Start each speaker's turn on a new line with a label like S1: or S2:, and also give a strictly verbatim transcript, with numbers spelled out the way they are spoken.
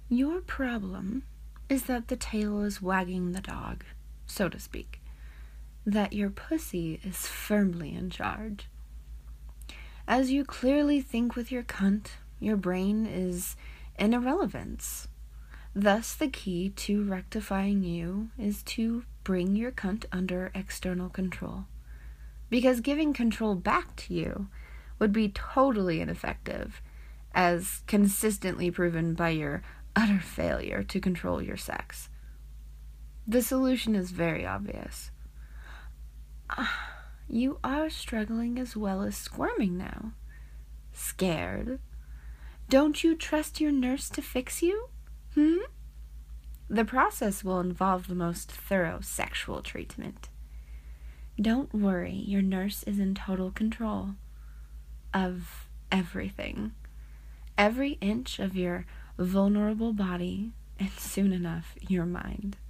S1: Your problem is that the tail is wagging the dog, so to speak. That your pussy is firmly in charge. As you clearly think with your cunt, your brain is in irrelevance. Thus, the key to rectifying you is to bring your cunt under external control. Because giving control back to you would be totally ineffective, as consistently proven by your utter failure to control your sex. The solution is very obvious. Ah, you are struggling as well as squirming now. Scared? Don't you trust your nurse to fix you? Hmm? The process will involve the most thorough sexual treatment. Don't worry, your nurse is in total control of everything. Every inch of your vulnerable body, and soon enough, your mind.